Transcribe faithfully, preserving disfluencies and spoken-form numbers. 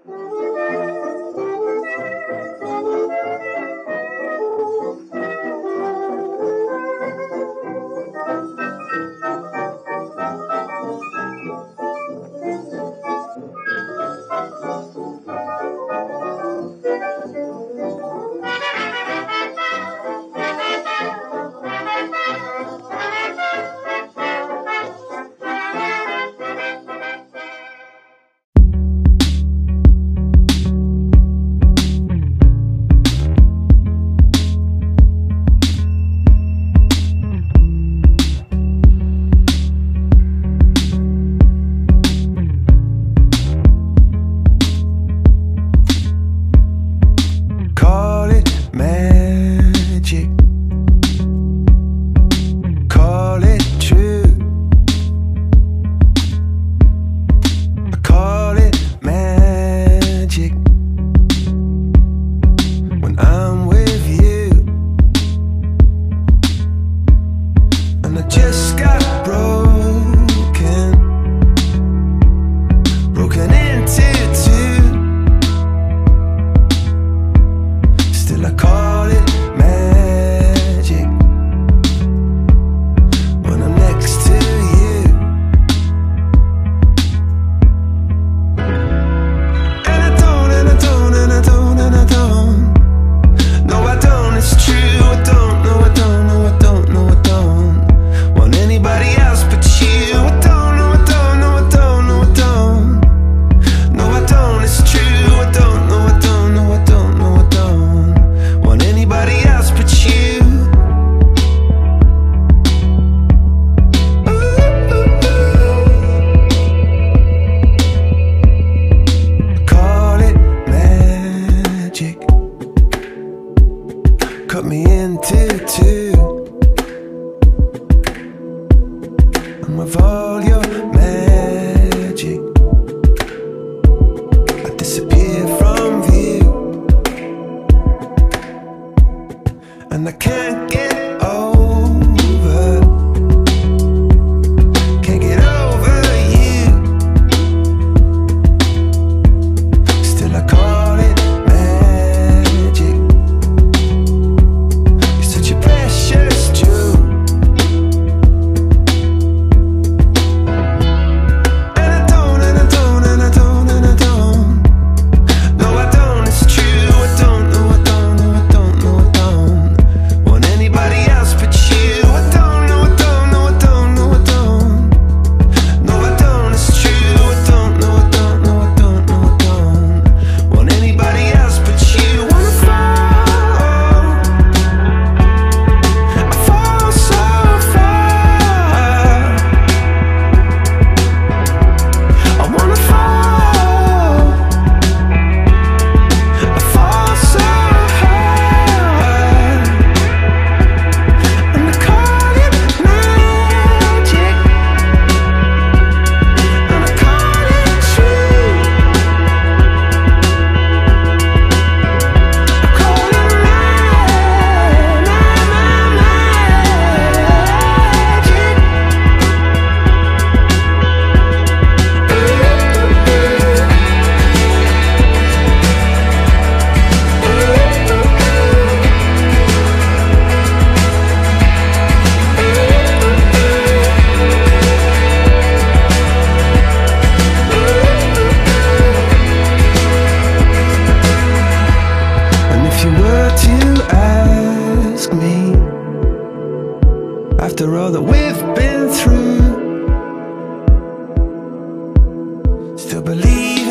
cut me into two, and with all your magic I disappear from view, and I can't get over, can't get over you. Still I call it magic. You're such a precious jewel, and I don't, and I don't, and I don't, and I don't. No, I don't, it's true. I don't, no, I don't, no, I don't, no, I don't want anybody else but you. I don't, no, I don't, no, I don't, no, I don't. No, I don't, it's true. I don't, no, I don't, no, I don't, no, I don't want anybody else but you. Wanna fall, I fall so far. I wanna fall, I fall so hard, and I call it magic, and I call it true. I call it ma- ma- ma- And if you were to ask me, after all that we've been through, still believe